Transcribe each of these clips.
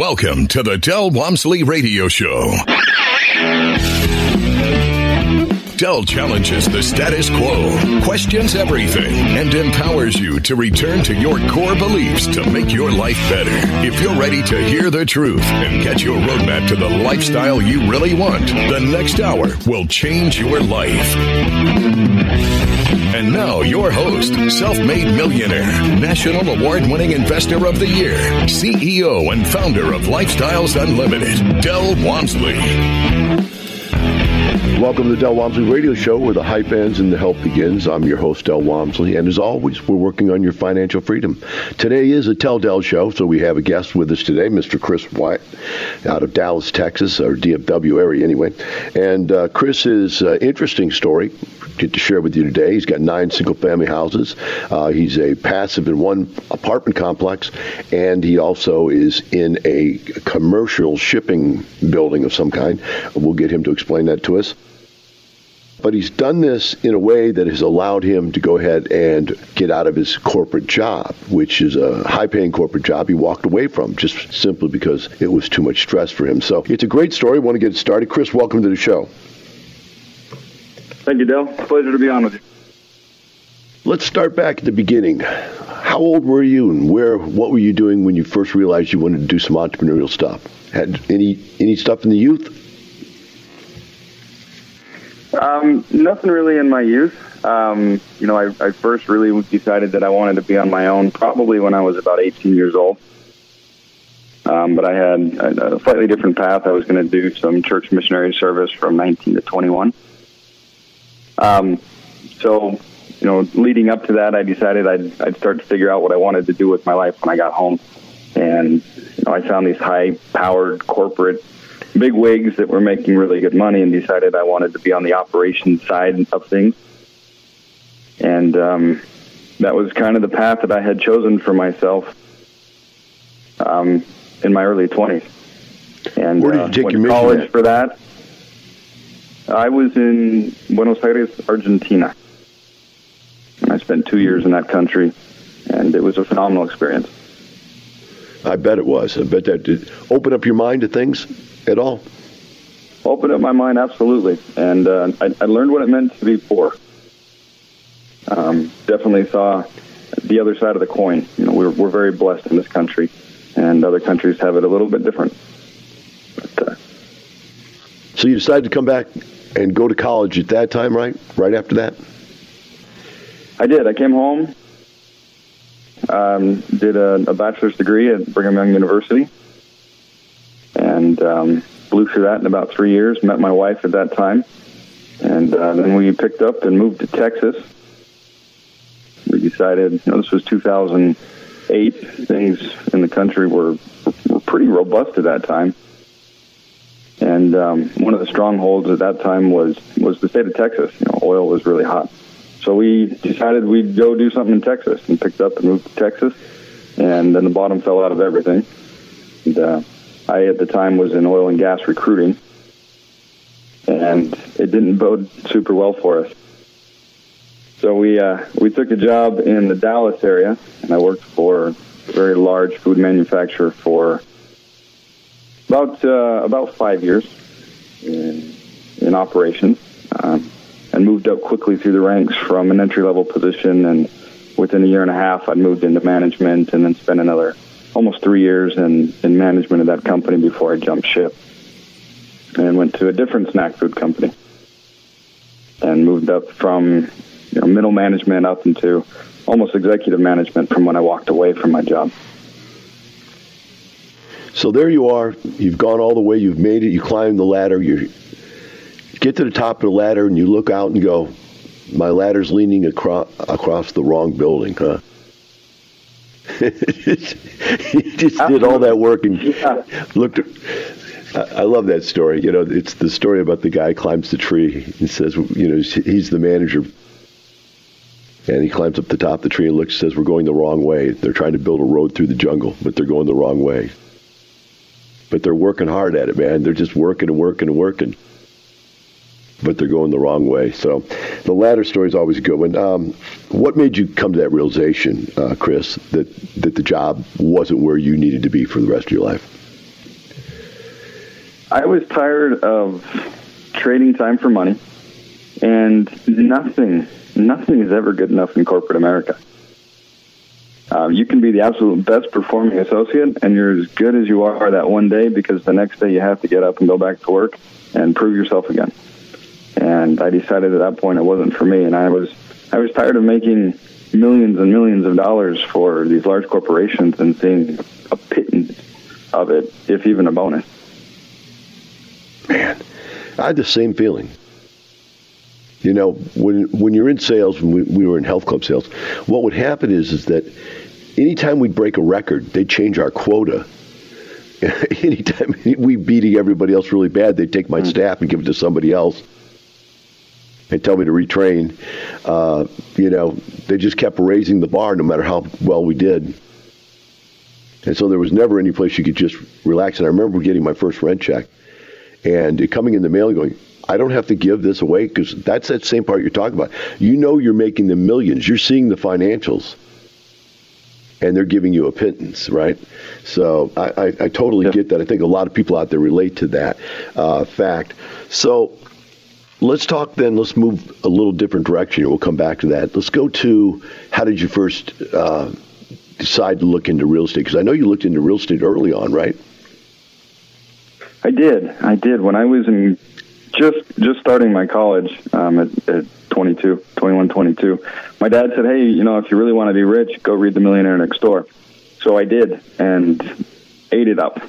Welcome to the Del Walmsley Radio Show. Del challenges the status quo, questions everything, and empowers you to return to your core beliefs to make your life better. If you're ready to hear the truth and get your roadmap to the lifestyle you really want, the next hour will change your life. And now, your host, self-made millionaire, National Award-winning Investor of the Year, CEO and founder of Lifestyles Unlimited, Del Walmsley. Welcome to the Del Walmsley Radio Show, where the hype ends and the help begins. I'm your host, Del Walmsley, and as always, we're working on your financial freedom. Today is a Tell Del show, so we have a guest with us today, Mr. Chris White, out of Dallas, Texas, or DFW area anyway. And Chris's interesting story, get to share with you today. He's got 9 single-family houses. He's a passive in one apartment complex, and he also is in a commercial shipping building of some kind. We'll get him to explain that to us. But he's done this in a way that has allowed him to go ahead and get out of his corporate job, which is a high-paying corporate job he walked away from just simply because it was too much stress for him. So it's a great story. I want to get it started. Chris, welcome to the show. Thank you, Del. Pleasure to be on with you. Let's start back at the beginning. How old were you and what were you doing when you first realized you wanted to do some entrepreneurial stuff? Had any stuff in the youth? Nothing really in my youth. I first really decided that I wanted to be on my own probably when I was about 18 years old. But I had a slightly different path. I was going to do some church missionary service from 19 to 21. Leading up to that, I decided I'd start to figure out what I wanted to do with my life when I got home. And, I found these high-powered corporate big wigs that were making really good money and decided I wanted to be on the operations side of things. And that was kind of the path that I had chosen for myself in my early 20s. And where did you take your mission college at? For that. I was in Buenos Aires, Argentina. I spent 2 years in that country, and it was a phenomenal experience. I bet it was. I bet that did open up your mind to things at all. Opened up my mind, absolutely. And I learned what it meant to be poor. Definitely saw the other side of the coin. We're very blessed in this country, and other countries have it a little bit different. But, so you decided to come back and go to college at that time, right? Right after that? I did. I came home, did a bachelor's degree at Brigham Young University, and blew through that in about 3 years, met my wife at that time, and then we picked up and moved to Texas. We decided, this was 2008, things in the country were pretty robust at that time. And one of the strongholds at that time was the state of Texas. Oil was really hot. So we decided we'd go do something in Texas and picked up and moved to Texas. And then the bottom fell out of everything. And I, at the time, was in oil and gas recruiting. And it didn't bode super well for us. So we took a job in the Dallas area, and I worked for a very large food manufacturer for about 5 years in operations, and moved up quickly through the ranks from an entry-level position, and within a year and a half I'd moved into management and then spent another almost 3 years in management of that company before I jumped ship and went to a different snack food company and moved up from middle management up into almost executive management from when I walked away from my job. So there you are. You've gone all the way. You've made it. You climb the ladder. You get to the top of the ladder, and you look out and go, my ladder's leaning across the wrong building, huh? You just did all that work and looked. I love that story. It's the story about the guy climbs the tree and says, he's the manager. And he climbs up the top of the tree and looks and says, we're going the wrong way. They're trying to build a road through the jungle, but they're going the wrong way. But they're working hard at it, man. They're just working and working and working. But they're going the wrong way. So the ladder story is always a good one. What made you come to that realization, Chris, that the job wasn't where you needed to be for the rest of your life? I was tired of trading time for money, and nothing is ever good enough in corporate America. You can be the absolute best performing associate, and you're as good as you are that one day, because the next day you have to get up and go back to work and prove yourself again. And I decided at that point it wasn't for me, and I was tired of making millions and millions of dollars for these large corporations and seeing a pittance of it, if even a bonus. Man, I had the same feeling. You know, when you're in sales, when we were in health club sales, what would happen is that anytime we'd break a record, they'd change our quota. Anytime we beating everybody else really bad, they'd take my staff and give it to somebody else and tell me to retrain. You know, they just kept raising the bar no matter how well we did. And so there was never any place you could just relax. And I remember getting my first rent check and it coming in the mail and going, I don't have to give this away, because that's that same part you're talking about. You know you're making the millions. You're seeing the financials. And they're giving you a pittance, right? So I totally get that. I think a lot of people out there relate to that fact. So let's talk then. Let's move a little different direction. We'll come back to that. Let's go to, how did you first decide to look into real estate? Because I know you looked into real estate early on, right? I did. When I was in just starting my college at 21, 22, my dad said, hey, you know, if you really want to be rich, go read The Millionaire Next Door. So I did, and ate it up.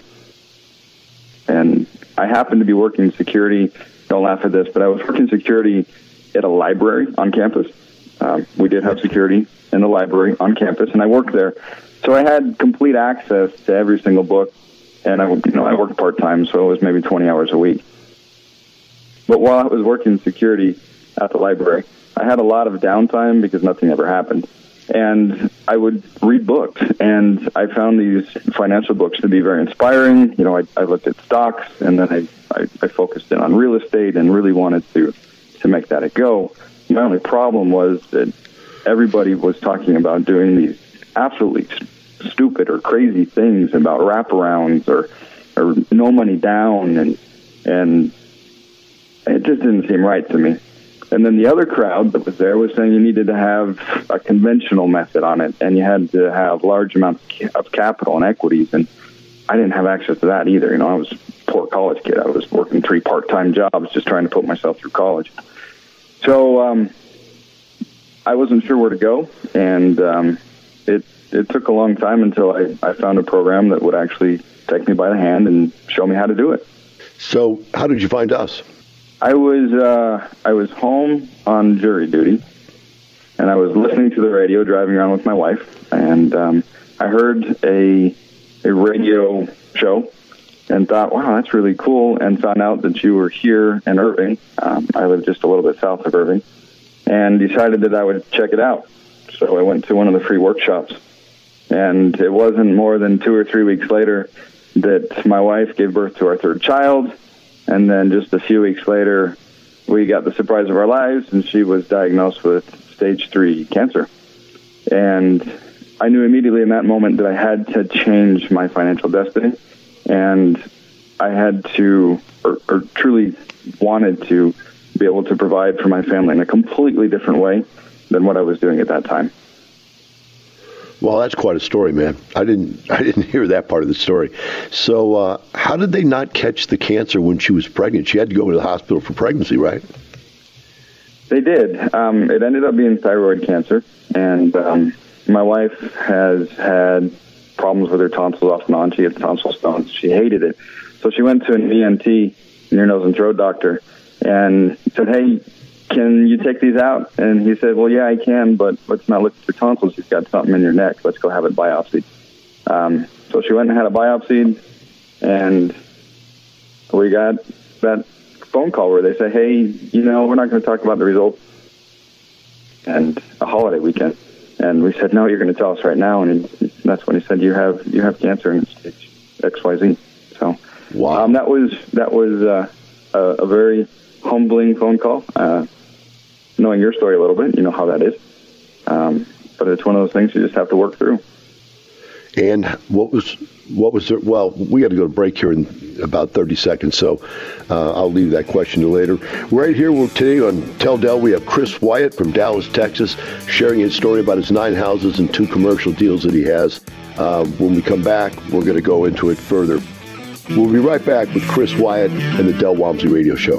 And I happened to be working security. Don't laugh at this, but I was working security at a library on campus. We did have security in the library on campus, and I worked there. So I had complete access to every single book, and I worked part-time, so it was maybe 20 hours a week. But while I was working security at the library, I had a lot of downtime because nothing ever happened. And I would read books, and I found these financial books to be very inspiring. You know, I looked at stocks, and then I focused in on real estate and really wanted to make that a go. My only problem was that everybody was talking about doing these absolutely stupid or crazy things about wraparounds or no money down, and it just didn't seem right to me. And then the other crowd that was there was saying you needed to have a conventional method on it, and you had to have large amounts of capital and equities, and I didn't have access to that either. You know, I was a poor college kid. I was working 3 part-time jobs just trying to put myself through college. So I wasn't sure where to go, and it took a long time until I found a program that would actually take me by the hand and show me how to do it. So how did you find us? I was home on jury duty, and I was listening to the radio driving around with my wife, and I heard a radio show and thought, wow, that's really cool, and found out that you were here in Irving. I live just a little bit south of Irving, and decided that I would check it out. So I went to one of the free workshops, and it wasn't more than 2 or 3 weeks later that my wife gave birth to our 3rd child. And then just a few weeks later, we got the surprise of our lives, and she was diagnosed with stage 3 cancer. And I knew immediately in that moment that I had to change my financial destiny, and I had to, or truly wanted to, be able to provide for my family in a completely different way than what I was doing at that time. Well, that's quite a story, man. I didn't hear that part of the story. So how did they not catch the cancer when she was pregnant? She had to go to the hospital for pregnancy, right? They did. It ended up being thyroid cancer, and my wife has had problems with her tonsils off and on. She had tonsil stones. She hated it. So she went to an ENT, ear, nose, and throat doctor, and said, hey, can you take these out? And he said, well, yeah, I can, but let's not look at your tonsils. You've got something in your neck. Let's go have it biopsied. So she went and had it biopsied, and we got that phone call where they say, hey, you know, we're not going to talk about the results and a holiday weekend. And we said, no, you're going to tell us right now. And that's when he said, you have cancer in stage XYZ. So wow. That was a very humbling phone call. Knowing your story a little bit, you know how that is. But it's one of those things you just have to work through. And what was there? Well, we got to go to break here in about 30 seconds, so I'll leave that question to later. Right here today on Tell Del, we have Chris Wyatt from Dallas, Texas, sharing his story about his 9 houses and 2 commercial deals that he has. When we come back, we're going to go into it further. We'll be right back with Chris Wyatt and the Del Walmsley Radio Show.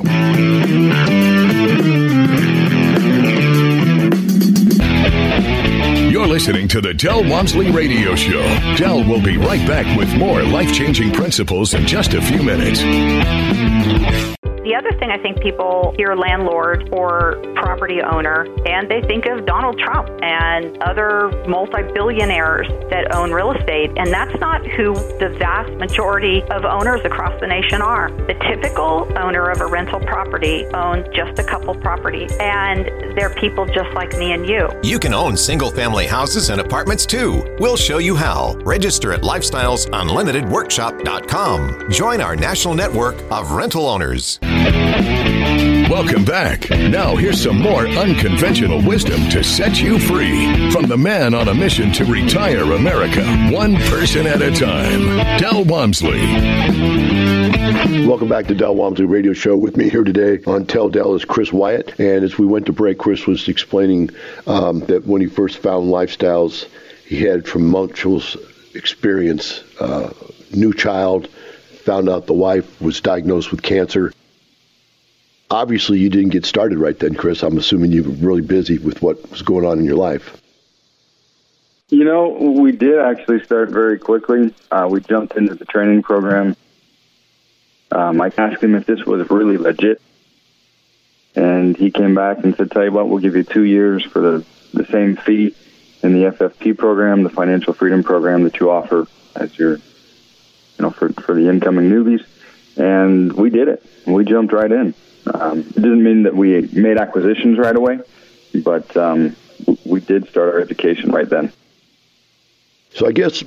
You're listening to the Del Walmsley Radio Show. Del will be right back with more life-changing principles in just a few minutes. The other thing, I think people hear landlord or property owner, and they think of Donald Trump and other multi-billionaires that own real estate, and that's not who the vast majority of owners across the nation are. The typical owner of a rental property owns just a couple properties, and they're people just like me and you. You can own single-family houses and apartments too. We'll show you how. Register at LifestylesUnlimitedWorkshop.com. Join our national network of rental owners. Welcome back. Now here's some more unconventional wisdom to set you free from the man on a mission to retire America, one person at a time, Del Walmsley. Welcome back to Del Walmsley Radio Show. With me here today on Tell Del is Chris Wyatt. And as we went to break, Chris was explaining that when he first found Lifestyles, he had tumultuous experience. New child, found out the wife was diagnosed with cancer. Obviously, you didn't get started right then, Chris. I'm assuming you were really busy with what was going on in your life. You know, we did actually start very quickly. We jumped into the training program. I asked him if this was really legit. And he came back and said, tell you what, we'll give you 2 years for the same fee in the FFP program, the Financial Freedom Program that you offer as your, for the incoming newbies. And we did it. We jumped right in. It didn't mean that we made acquisitions right away, but we did start our education right then. So I guess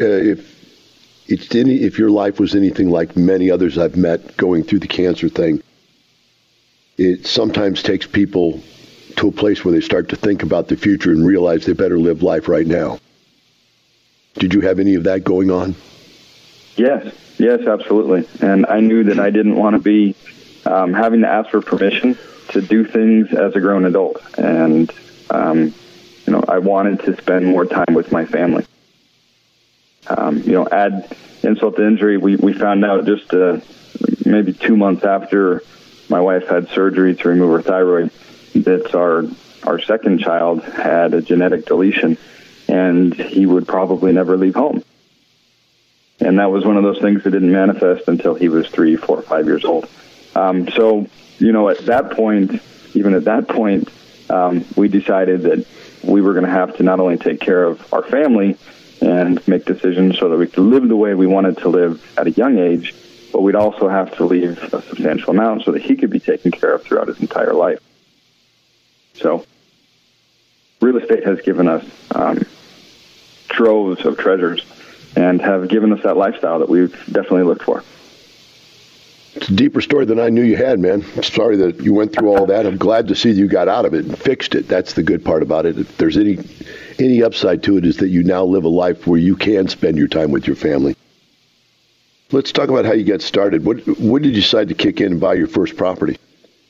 if your life was anything like many others I've met going through the cancer thing, it sometimes takes people to a place where they start to think about the future and realize they better live life right now. Did you have any of that going on? Yes, absolutely. And I knew that I didn't want to be having to ask for permission to do things as a grown adult. And, I wanted to spend more time with my family. Add insult to injury, we found out just maybe 2 months after my wife had surgery to remove her thyroid that our second child had a genetic deletion, and he would probably never leave home. And that was one of those things that didn't manifest until he was 3, 4, 5 years old. At that point, we decided that we were going to have to not only take care of our family and make decisions so that we could live the way we wanted to live at a young age, but we'd also have to leave a substantial amount so that he could be taken care of throughout his entire life. So real estate has given us troves of treasures and have given us that lifestyle that we've definitely looked for. It's a deeper story than I knew you had, man. I'm sorry that you went through all that. I'm glad to see you got out of it and fixed it. That's the good part about it. If there's any upside to it, is that you now live a life where you can spend your time with your family. Let's talk about how you got started. When did you decide to kick in and buy your first property?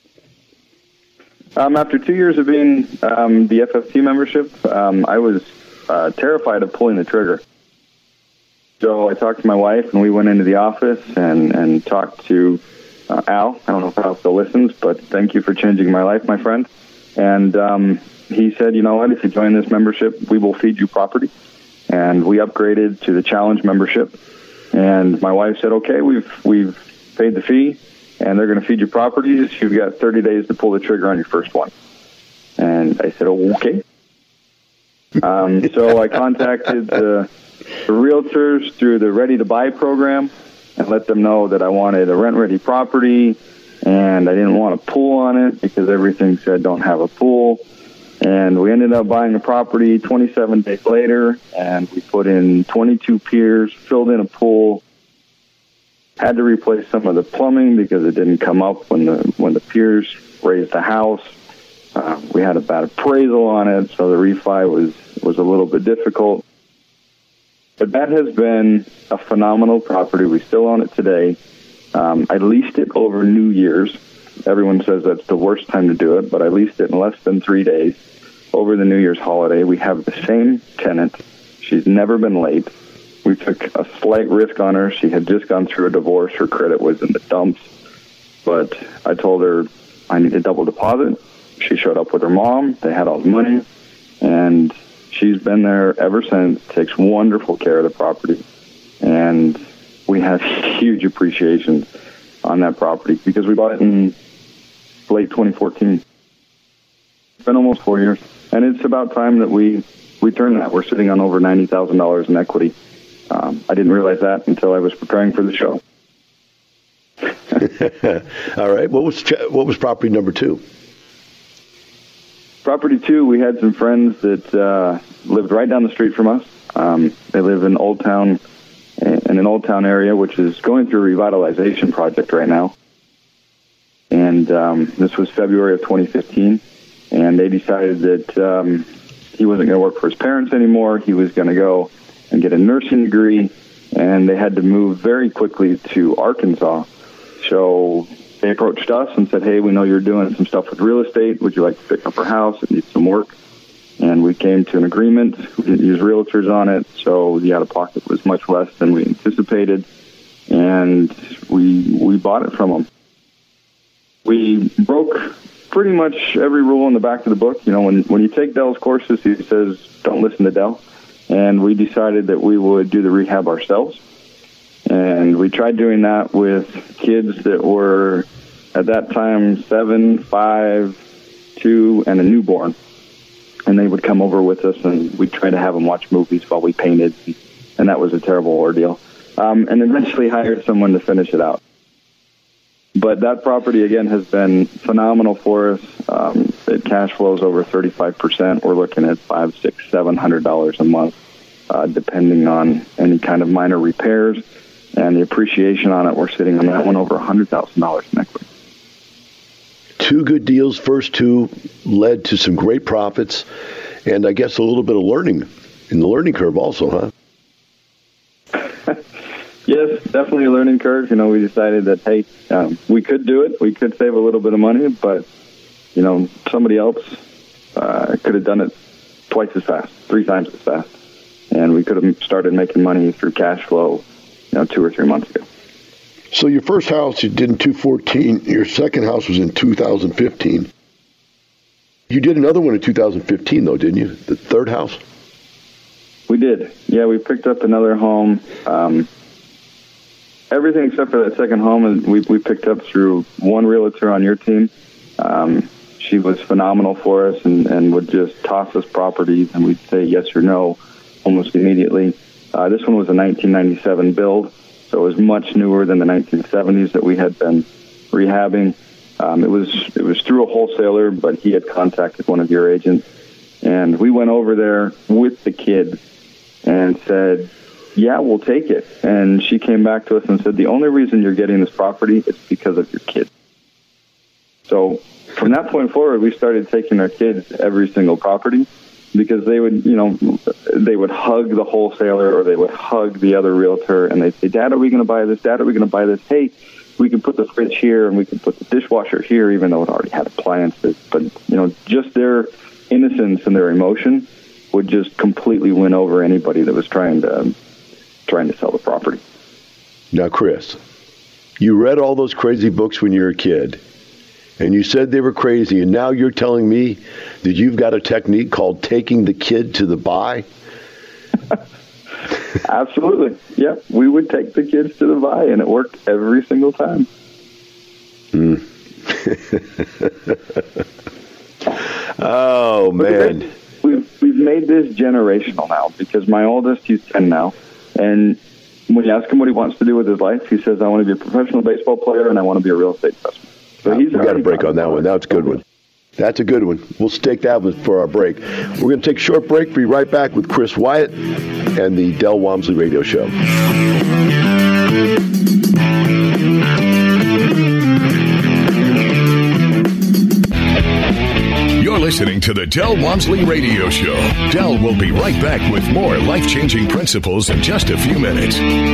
After 2 years of being the FFP membership, I was terrified of pulling the trigger. So I talked to my wife, and we went into the office and talked to Al. I don't know if Al still listens, but thank you for changing my life, my friend. And he said, you know what, if you join this membership, we will feed you property. And we upgraded to the Challenge membership. And my wife said, okay, we've paid the fee, and they're going to feed you properties. You've got 30 days to pull the trigger on your first one. And I said, oh, okay. So I contacted the realtors through the Ready to Buy program and let them know that I wanted a rent-ready property, and I didn't want a pool on it because everything said don't have a pool. And we ended up buying a property 27 days later, and we put in 22 piers, filled in a pool, had to replace some of the plumbing because it didn't come up when the piers raised the house. We had a bad appraisal on it, so the refi was a little bit difficult. But that has been a phenomenal property. We still own it today. I leased it over New Year's. Everyone says that's the worst time to do it, but I leased it in less than 3 days over the New Year's holiday. We have the same tenant. She's never been late. We took a slight risk on her. She had just gone through a divorce. Her credit was in the dumps. But I told her I need a double deposit. She showed up with her mom. They had all the money. And she's been there ever since, takes wonderful care of the property. And we have huge appreciation on that property because we bought it in late 2014. It's been almost 4 years. And it's about time that we turn that. We're sitting on over $90,000 in equity. I didn't realize that until I was preparing for the show. All right. What was property number 2? Property 2, we had some friends that lived right down the street from us. They live in Old Town, in an Old Town area, which is going through a revitalization project right now. And this was February of 2015, and they decided that he wasn't going to work for his parents anymore. He was going to go and get a nursing degree, and they had to move very quickly to Arkansas. So they approached us and said, hey, we know you're doing some stuff with real estate. Would you like to pick up our house? It needs some work. And we came to an agreement. We didn't use realtors on it, so the out-of-pocket was much less than we anticipated. And we bought it from them. We broke pretty much every rule in the back of the book. You know, when you take Dell's courses, he says, don't listen to Dell. And we decided that we would do the rehab ourselves. And we tried doing that with kids that were, at that time, 7, 5, 2, and a newborn. And they would come over with us, and we'd try to have them watch movies while we painted. And that was a terrible ordeal. And eventually hired someone to finish it out. But that property, again, has been phenomenal for us. It cash flows over 35%. We're looking at $500, $600, $700 a month, depending on any kind of minor repairs. And the appreciation on it, we're sitting on that one over $100,000 in equity. 2 good deals. First 2 led to some great profits, and I guess a little bit of learning in the learning curve also, huh? Yes, definitely a learning curve. You know, we decided that, hey, we could do it. We could save a little bit of money, but, you know, somebody else could have done it twice as fast, 3 times as fast. And we could have started making money through cash flow, 2 or 3 months ago. So your first house you did in 2014. Your second house was in 2015. You did another one in 2015, though, didn't you? The third house? We did. Yeah, we picked up another home. Everything except for that second home we picked up through one realtor on your team. She was phenomenal for us and would just toss us properties, and we'd say yes or no almost immediately. This one was a 1997 build, so it was much newer than the 1970s that we had been rehabbing. It was through a wholesaler, but he had contacted one of your agents, and we went over there with the kid and said, yeah, we'll take it. And she came back to us and said, the only reason you're getting this property is because of your kid. So from that point forward, we started taking our kids every single property because they would, they would hug the wholesaler or they would hug the other realtor and they'd say, Dad, are we going to buy this? Dad, are we going to buy this? Hey, we can put the fridge here and we can put the dishwasher here, even though it already had appliances. But, just their innocence and their emotion would just completely win over anybody that was trying to sell the property. Now, Chris, you read all those crazy books when you were a kid, and you said they were crazy, and now you're telling me that you've got a technique called taking the kid to the buy? Absolutely. Yeah, we would take the kids to the buy, and it worked every single time. Oh, man. We've made this generational now because my oldest, he's 10 now. And when you ask him what he wants to do with his life, he says, I want to be a professional baseball player and I want to be a real estate investment. So we got a break on that one. That's a good one. That's a good one. We'll stake that one for our break. We're going to take a short break. Be right back with Chris Wyatt and the Del Walmsley Radio Show. You're listening to the Del Walmsley Radio Show. Del will be right back with more life-changing principles in just a few minutes.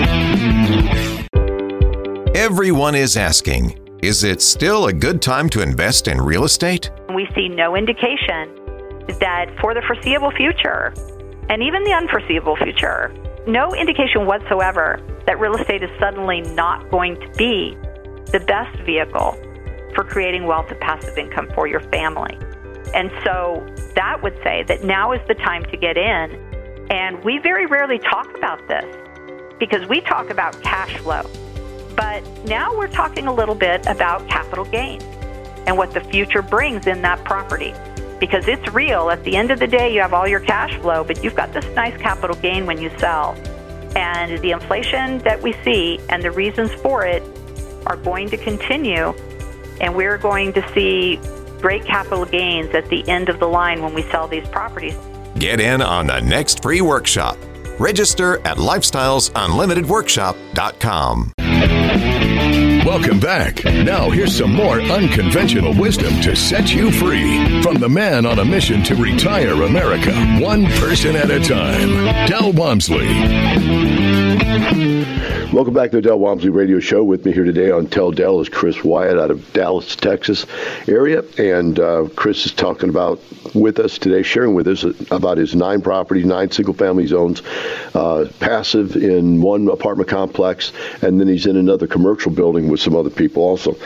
Everyone is asking, is it still a good time to invest in real estate? We see no indication that for the foreseeable future, and even the unforeseeable future, no indication whatsoever that real estate is suddenly not going to be the best vehicle for creating wealth and passive income for your family. And so that would say that now is the time to get in. And we very rarely talk about this because we talk about cash flow. But now we're talking a little bit about capital gains and what the future brings in that property. Because it's real. At the end of the day, you have all your cash flow, but you've got this nice capital gain when you sell. And the inflation that we see and the reasons for it are going to continue. And we're going to see great capital gains at the end of the line when we sell these properties. Get in on the next free workshop. Register at lifestylesunlimitedworkshop.com. Welcome back. Now here's some more unconventional wisdom to set you free from the man on a mission to retire America, one person at a time, Del Walmsley. Welcome back to the Del Walmsley Radio Show. With me here today on Tell Del is Chris Wyatt out of Dallas, Texas area. And Chris is talking about with us today, sharing with us about his 9 properties, 9 single-family zones, passive in one apartment complex, and then he's in another commercial building with some other people also.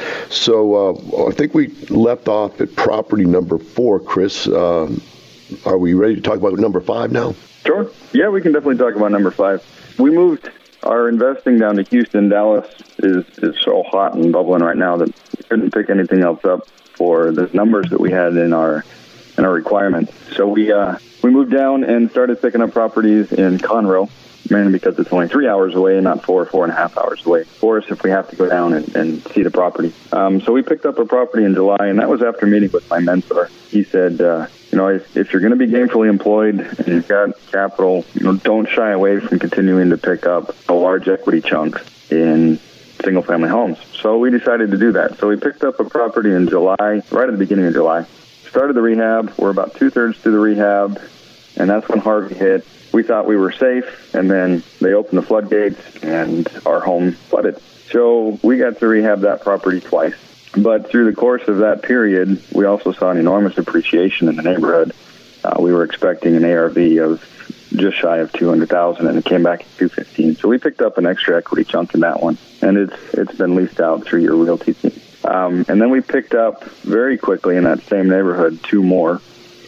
So I think we left off at property number 4, Chris. Are we ready to talk about number 5 now? Sure. Yeah, we can definitely talk about number 5. We moved our investing down to Houston. Dallas is so hot and bubbling right now that we couldn't pick anything else up for the numbers that we had in our requirements. So we moved down and started picking up properties in Conroe, mainly because it's only 3 hours away and not 4.5 hours away for us if we have to go down and see the property. So we picked up a property in July, and that was after meeting with my mentor. He said, if you're going to be gainfully employed and you've got capital, don't shy away from continuing to pick up a large equity chunk in single-family homes. So we decided to do that. So we picked up a property in July, right at the beginning of July. Started the rehab. We're about 2/3 through the rehab, and that's when Harvey hit. We thought we were safe, and then they opened the floodgates, and our home flooded. So we got to rehab that property twice. But through the course of that period, we also saw an enormous appreciation in the neighborhood. We were expecting an ARV of just shy of $200,000, and it came back at $215,000. So we picked up an extra equity chunk in that one, and it's been leased out through your realty team. And then we picked up very quickly in that same neighborhood 2 more.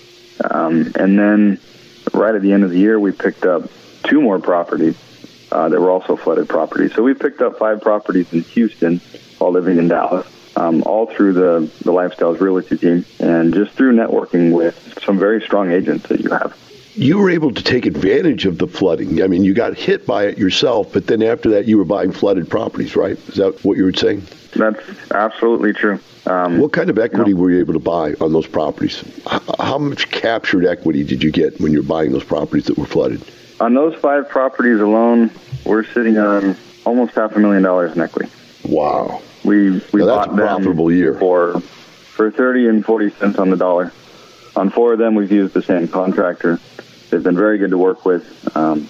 And then right at the end of the year, we picked up 2 more properties that were also flooded properties. So we picked up 5 properties in Houston while living in Dallas, all through the Lifestyles Realty team and just through networking with some very strong agents that you have. You were able to take advantage of the flooding. I mean, you got hit by it yourself, but then after that, you were buying flooded properties, right? Is that what you were saying? That's absolutely true. What kind of equity were you able to buy on those properties? How much captured equity did you get when you're buying those properties that were flooded? On those 5 properties alone, we're sitting on almost $500,000 in equity. Wow. We bought them profitable year. for 30 and 40 cents on the dollar. On 4 of them, we've used the same contractor. They've been very good to work with, and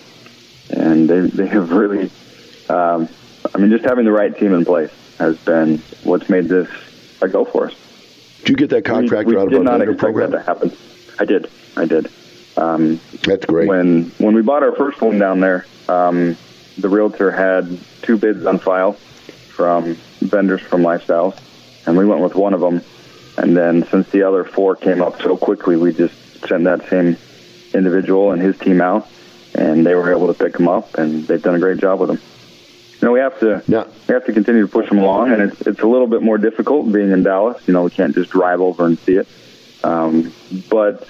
they have really, just having the right team in place has been what's made this a go for us. Did you get that contractor out of our vendor program? We did not expect that to happen. I did. That's great. When we bought our first one down there, the realtor had 2 bids on file from vendors from Lifestyles, and we went with one of them. And then since the other 4 came up so quickly, we just sent that same individual and his team out, and they were able to pick them up, and they've done a great job with them. We have to continue to push them along, and it's a little bit more difficult being in Dallas. We can't just drive over and see it. But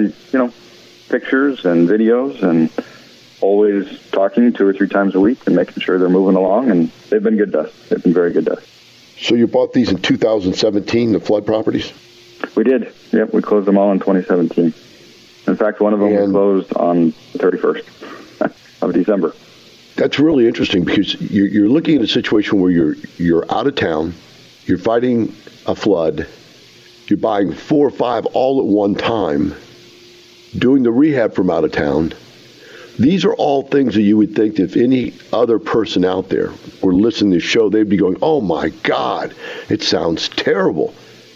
pictures and videos and always talking 2 or 3 times a week and making sure they're moving along, and they've been good to us. They've been very good to us. So you bought these in 2017, the flood properties? We did. Yep, we closed them all in 2017. In fact, one of them was closed on the 31st of December. That's really interesting because you're looking at a situation where you're out of town, you're fighting a flood, You're buying 4 or 5 all at one time, doing the rehab from out of town. These are all things that you would think if any other person out there were listening to this show, they'd be going, oh my God, it sounds terrible.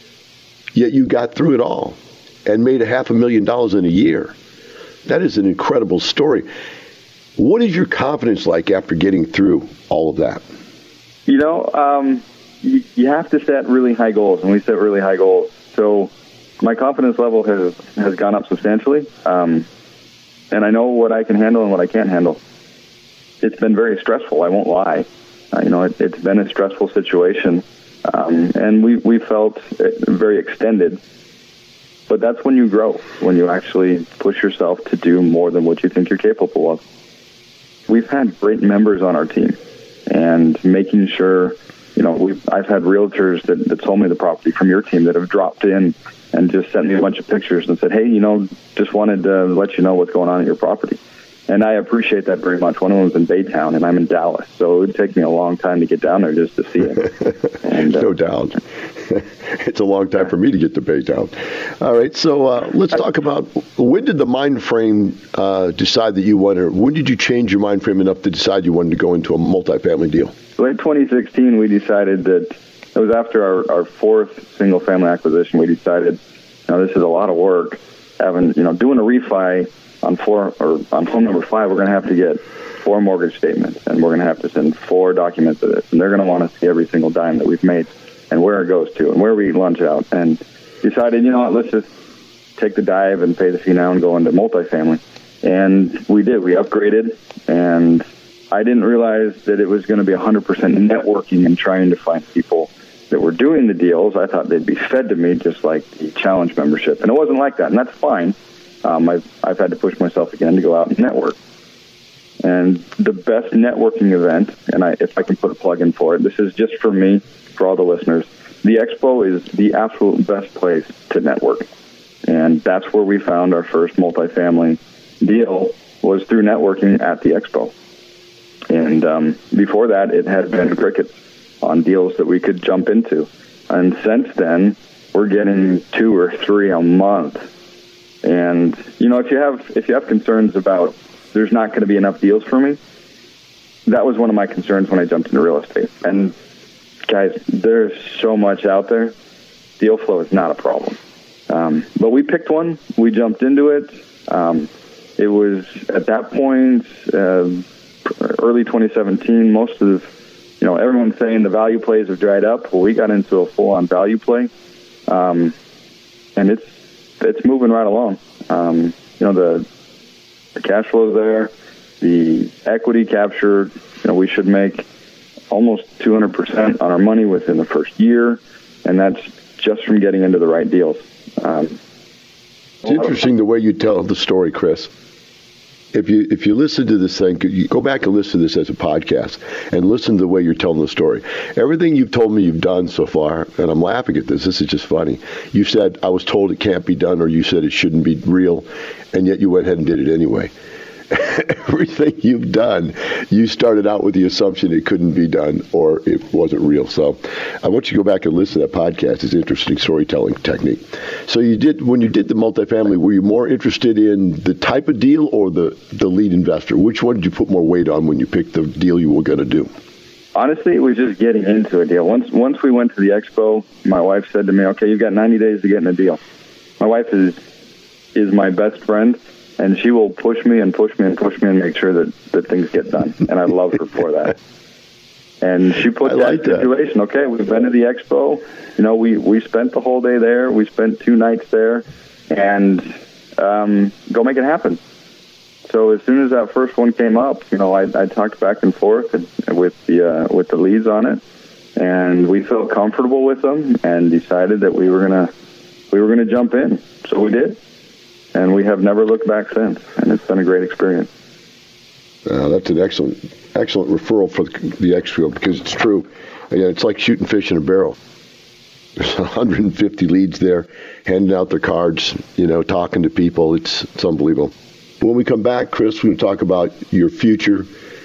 Yet you got through it all and made $500,000 in a year. That is an incredible story. What is your confidence like after getting through all of that? You know, you have to set really high goals, and we set really high goals. So my confidence level has gone up substantially, and I know what I can handle and what I can't handle. It's been very stressful, I won't lie. It's been a stressful situation, and we felt very extended. But that's when you grow, when you actually push yourself to do more than what you think you're capable of. We've had great members on our team, and making sure, I've had realtors that sold me the property from your team that have dropped in and just sent me a bunch of pictures and said, hey, just wanted to let you know what's going on at your property. And I appreciate that very much. One of them was in Baytown, and I'm in Dallas, so it would take me a long time to get down there just to see it. And, no doubt. It's a long time for me to get to Baytown. All right, so let's talk about, when did the mind frame decide that you wanted, when did you change your mind frame enough to decide you wanted to go into a multifamily deal? So in 2016, we decided that, it was after our 4th single-family acquisition, we decided, this is a lot of work. Doing a refi on home number 5, we're going to have to get 4 mortgage statements, and we're going to have to send 4 documents of this, and they're going to want to see every single dime that we've made and where it goes to and where we eat lunch out. And decided, let's just take the dive and pay the fee now and go into multifamily. And we did. We upgraded, and I didn't realize that it was going to be 100% networking and trying to find people that were doing the deals. I thought they'd be fed to me just like the challenge membership, and it wasn't like that, and that's fine. I've had to push myself again to go out and network. And the best networking event, and if I can put a plug in for it, this is just for me, for all the listeners, the Expo is the absolute best place to network. And that's where we found our first multifamily deal, was through networking at the Expo. And before that, it had been crickets on deals that we could jump into. And since then, we're getting 2 or 3 a month. And, if you have concerns about there's not going to be enough deals for me, that was one of my concerns when I jumped into real estate. And, guys, there's so much out there. Deal flow is not a problem. But we picked one. We jumped into it. It was, at that point, early 2017, most of everyone's saying the value plays have dried up. Well, we got into a full-on value play, and it's moving right along. The cash flow's there, the equity capture. We should make almost 200% on our money within the first year, and that's just from getting into the right deals. It's interesting the way you tell the story, Chris. If you listen to this thing, you go back and listen to this as a podcast and listen to the way you're telling the story. Everything you've told me you've done so far, and I'm laughing at this. This is just funny. You said, I was told it can't be done, or you said it shouldn't be real, and yet you went ahead and did it anyway. Everything you've done, you started out with the assumption it couldn't be done or it wasn't real. So I want you to go back and listen to that podcast. It's an interesting storytelling technique. So when you did the multifamily, were you more interested in the type of deal or the lead investor? Which one did you put more weight on when you picked the deal you were going to do? Honestly, it was just getting into a deal. Once we went to the Expo, my wife said to me, okay, you've got 90 days to get in a deal. My wife is my best friend. And she will push me and push me and push me and make sure that things get done. And I love her for that. And she put that stipulation. Okay, we've been to the Expo. We spent the whole day there. We spent 2 nights there. And go make it happen. So as soon as that first one came up, I talked back and forth with the leads on it. And we felt comfortable with them and decided that we were gonna jump in. So we did. And we have never looked back since, and it's been a great experience. That's an excellent referral for the Expo, because it's true. It's like shooting fish in a barrel. There's 150 leads there, handing out their cards, talking to people. It's unbelievable. When we come back, Chris, we're going to talk about your future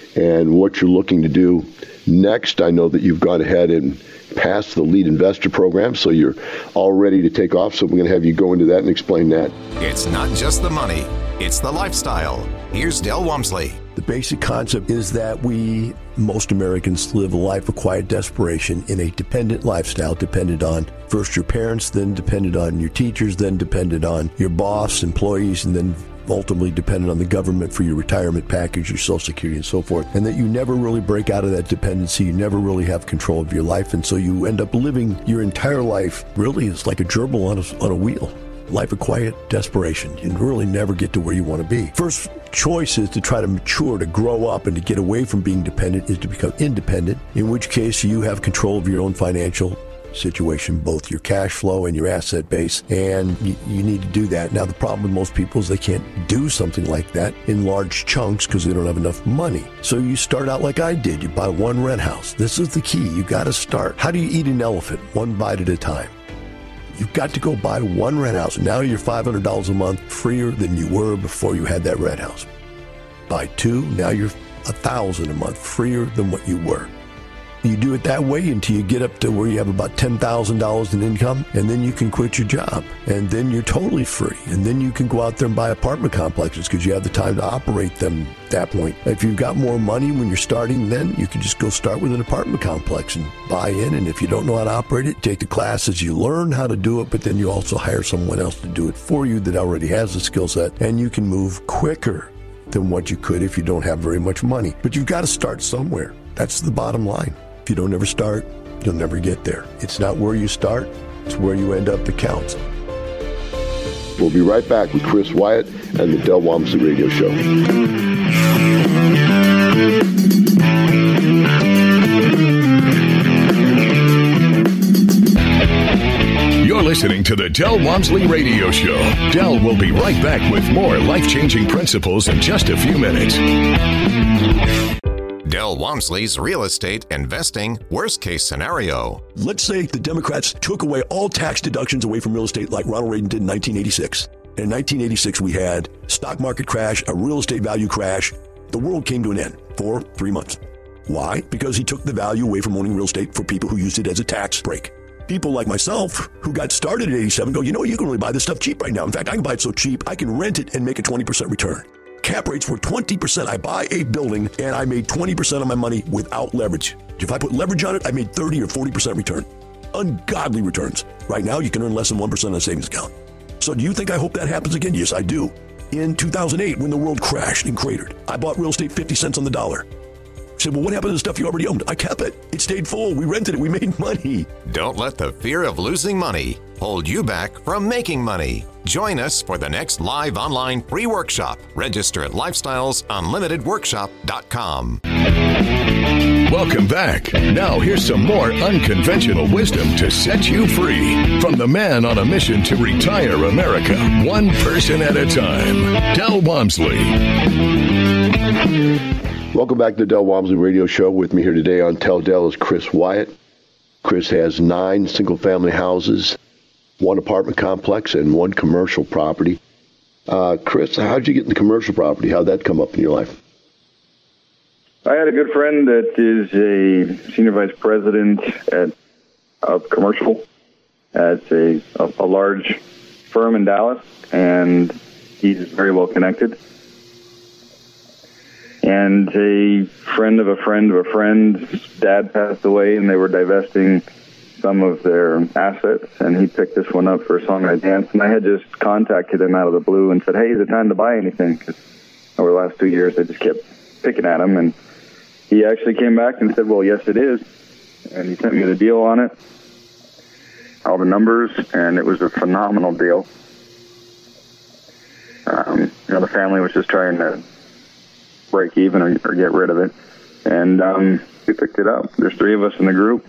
and what you're looking to do next. I know that you've gone ahead and passed the lead investor program, so you're all ready to take off. So we're going to have you go into that and explain that. It's not just the money, it's the lifestyle. Here's Del Walmsley. The basic concept is that most Americans live a life of quiet desperation in a dependent lifestyle, dependent on first your parents, then dependent on your teachers, then dependent on your boss, employees, and then ultimately dependent on the government for your retirement package, your Social Security, and so forth. And that you never really break out of that dependency. You never really have control of your life. And so you end up living your entire life really is like a gerbil on a wheel. Life of quiet desperation. You really never get to where you want to be. First choice is to try to mature, to grow up, and to get away from being dependent is to become independent, in which case you have control of your own financial situation, both your cash flow and your asset base, and you need to do that. Now, the problem with most people is they can't do something like that in large chunks because they don't have enough money. So you start out like I did. You buy one rent house. This is the key. You got to start. How do you eat an elephant? One bite at a time. You've got to go buy one rent house. Now you're $500 a month freer than you were before you had that rent house. Buy two, now you're $1,000 a month freer than what you were. You do it that way until you get up to where you have about $10,000 in income, and then you can quit your job, and then you're totally free. And then you can go out there and buy apartment complexes because you have the time to operate them at that point. If you've got more money when you're starting, then you can just go start with an apartment complex and buy in. And if you don't know how to operate it, take the classes, you learn how to do it, but then you also hire someone else to do it for you that already has the skill set, and you can move quicker than what you could if you don't have very much money. But you've got to start somewhere. That's the bottom line. If you don't ever start, you'll never get there. It's not where you start, it's where you end up that counts. We'll be right back with Chris Wyatt and the Del Walmsley Radio Show. You're listening to the Del Walmsley Radio Show. Del will be right back with more life-changing principles in just a few minutes. Del Walmsley's real estate investing worst-case scenario. Let's say the Democrats took away all tax deductions away from real estate like Ronald Reagan did in 1986. In 1986, we had stock market crash, a real estate value crash. The world came to an end for 3 months. Why? Because he took the value away from owning real estate for people who used it as a tax break. People like myself who got started at 87 go, you know, you can really buy this stuff cheap right now. In fact, I can buy it so cheap, I can rent it and make a 20% return. Cap rates were 20%. I buy a building and I made 20% of my money without leverage. If I put leverage on it, I made 30 or 40% return. Ungodly returns. Right now, you can earn less than 1% on a savings account. So do you think I hope that happens again? Yes, I do. In 2008, when the world crashed and cratered, I bought real estate 50 cents on the dollar. I said, well, what happened to the stuff you already owned? I kept it. It stayed full. We rented it. We made money. Don't let the fear of losing money hold you back from making money. Join us for the next live online free workshop. Register at lifestylesunlimitedworkshop.com. Welcome back. Now here's some more unconventional wisdom to set you free from the man on a mission to retire America, one person at a time, Del Walmsley. Welcome back to the Del Walmsley Radio Show. With me here today on Tell Del is Chris Wyatt. Chris has 9 single-family houses, 1 apartment complex, and 1 commercial property. Chris, how'd you get in the commercial property? How'd that come up in your life? I had a good friend that is a senior vice president of commercial at a large firm in Dallas, and he's very well connected. And a friend of a friend of a friend's dad passed away, and they were divesting some of their assets, and he picked this one up for a song and a dance. And I had just contacted him out of the blue and said, hey, is it time to buy anything? Because over the last 2 years, I just kept picking at him. And he actually came back and said, well, yes, it is. And he sent me the deal on it, all the numbers, and it was a phenomenal deal. The family was just trying to break even or get rid of it. And we picked it up. There's 3 of us in the group.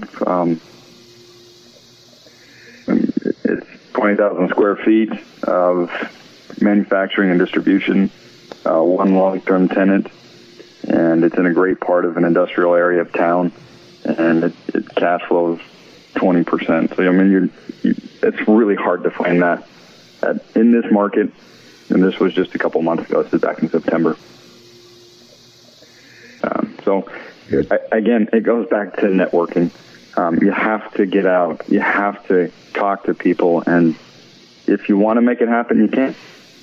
It's 20,000 square feet of manufacturing and distribution, 1 long-term tenant, and it's in a great part of an industrial area of town, and it cash flows 20%. So, I mean, it's really hard to find that in this market, and this was just a couple months ago. This is back in September. So, again, it goes back to networking. You have to get out. You have to talk to people. And if you want to make it happen, you can.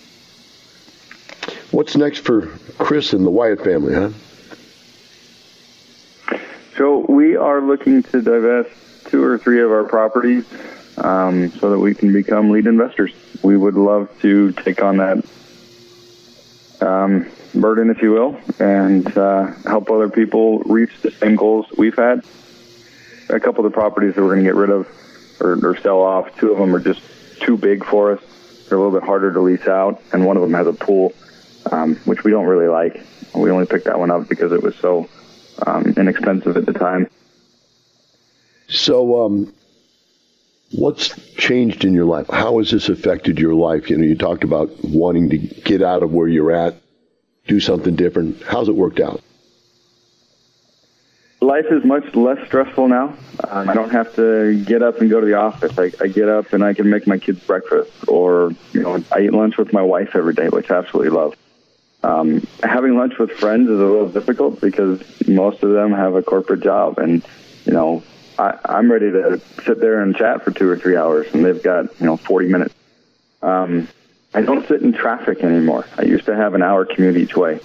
What's next for Chris and the Wyatt family, huh? So we are looking to divest 2 or 3 of our properties so that we can become lead investors. We would love to take on that burden, if you will, and help other people reach the same goals we've had. A couple of the properties that we're going to get rid of or sell off, 2 of them are just too big for us. They're a little bit harder to lease out, and one of them has a pool, which we don't really like. We only picked that one up because it was so inexpensive at the time. So, what's changed in your life? How has this affected your life? You know, you talked about wanting to get out of where you're at, do something different. How's it worked out? Life is much less stressful now. I don't have to get up and go to the office. I get up and I can make my kids breakfast, or I eat lunch with my wife every day, which I absolutely love. Having lunch with friends is a little difficult because most of them have a corporate job, and I'm ready to sit there and chat for 2 or 3 hours, and they've got 40 minutes. I don't sit in traffic anymore. I used to have an hour commute each way.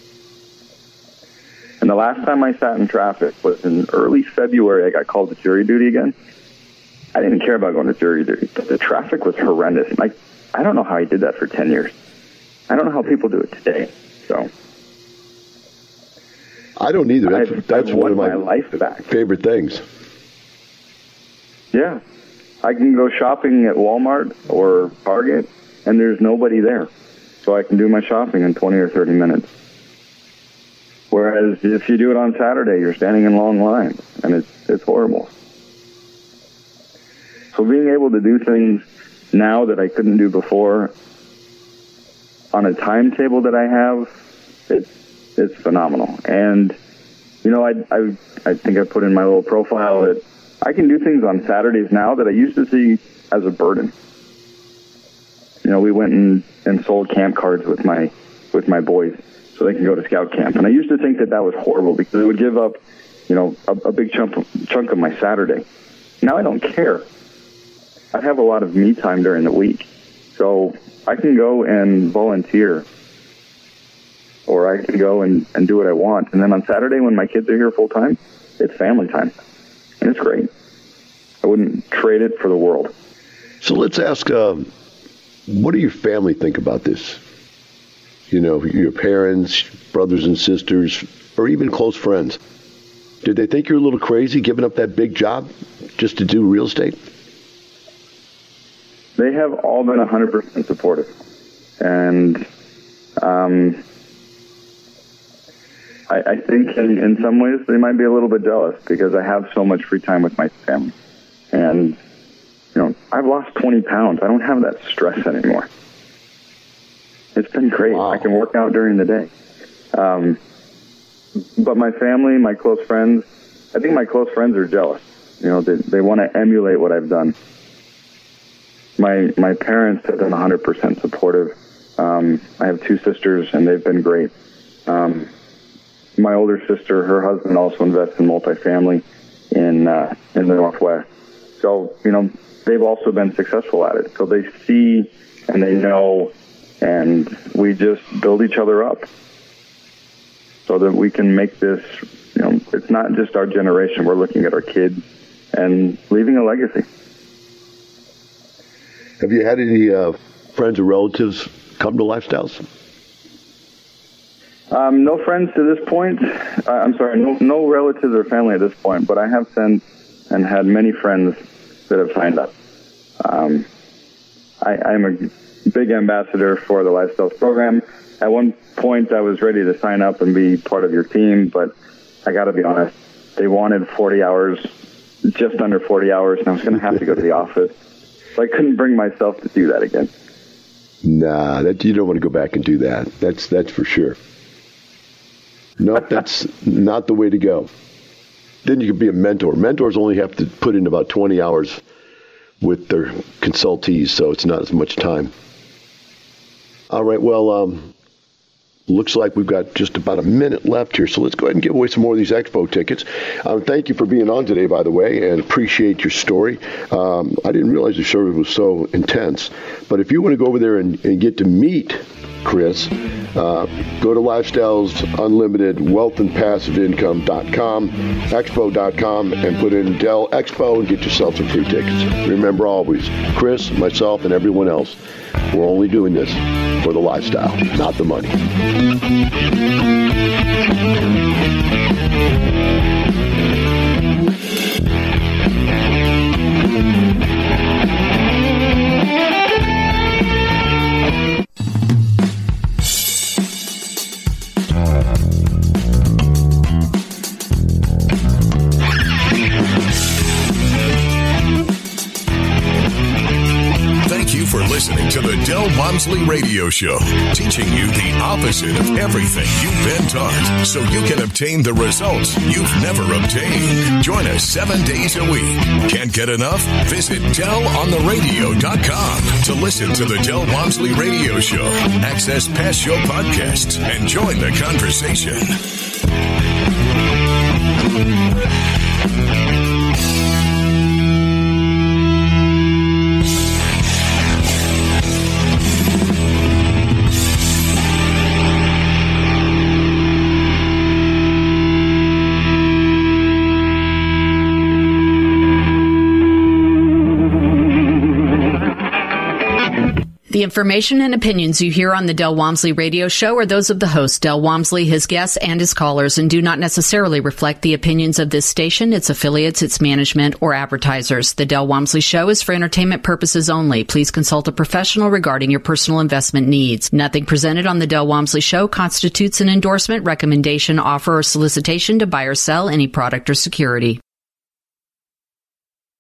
And the last time I sat in traffic was in early February. I got called to jury duty again. I didn't care about going to jury duty, but the traffic was horrendous. I don't know how I did that for 10 years. I don't know how people do it today. So I don't either. That's one of my life back. favorite things. Yeah. I can go shopping at Walmart or Target, and there's nobody there. So I can do my shopping in 20 or 30 minutes. Whereas if you do it on Saturday, you're standing in long lines, and it's horrible. So being able to do things now that I couldn't do before on a timetable that I have, it's phenomenal. And, I think I put in my little profile that I can do things on Saturdays now that I used to see as a burden. We went and sold camp cards with my boys so they can go to scout camp. And I used to think that was horrible because it would give up, a big chunk of my Saturday. Now I don't care. I have a lot of me time during the week. So I can go and volunteer, or I can go and do what I want. And then on Saturday when my kids are here full time, it's family time. And it's great. I wouldn't trade it for the world. So let's ask, what do your family think about this? Your parents, brothers and sisters, or even close friends. Did they think you're a little crazy giving up that big job just to do real estate? They have all been 100% supportive. And I think in some ways they might be a little bit jealous because I have so much free time with my family. And, I've lost 20 pounds. I don't have that stress anymore. It's been great. Wow. I can work out during the day. But my family, my close friends, I think my close friends are jealous. They want to emulate what I've done. My parents have been 100% supportive. I have 2 sisters, and they've been great. My older sister, her husband also invests in multifamily in the Northwest. So, they've also been successful at it. So they see and they know, and we just build each other up so that we can make this, it's not just our generation. We're looking at our kids and leaving a legacy. Have you had any friends or relatives come to Lifestyles? No friends to this point. No relatives or family at this point, but I have sent and had many friends that have signed up. I'm a big ambassador for the Lifestyles program. At one point, I was ready to sign up and be part of your team, but I got to be honest, they wanted 40 hours, just under 40 hours, and I was going to have to go to the office. So I couldn't bring myself to do that again. Nah, you don't want to go back and do that. That's for sure. Nope, that's not the way to go. Then you could be a mentor. Mentors only have to put in about 20 hours with their consultees, so it's not as much time. All right, well, looks like we've got just about a minute left here, so let's go ahead and give away some more of these Expo tickets. Thank you for being on today, by the way, and appreciate your story. I didn't realize the service was so intense, but if you want to go over there and get to meet Chris, go to Lifestyles Unlimited Wealth and Passive Income.com, Expo.com, and put in Dell Expo and get yourself some free tickets. Remember always, Chris, myself, and everyone else, we're only doing this for the lifestyle, not the money. For listening to the Del Walmsley Radio Show, teaching you the opposite of everything you've been taught, so you can obtain the results you've never obtained. Join us 7 days a week. Can't get enough? Visit DelOnTheRadio.com to listen to the Del Walmsley Radio Show, access past show podcasts, and join the conversation. The information and opinions you hear on the Del Walmsley Radio Show are those of the host, Del Walmsley, his guests, and his callers, and do not necessarily reflect the opinions of this station, its affiliates, its management, or advertisers. The Del Walmsley Show is for entertainment purposes only. Please consult a professional regarding your personal investment needs. Nothing presented on the Del Walmsley Show constitutes an endorsement, recommendation, offer, or solicitation to buy or sell any product or security.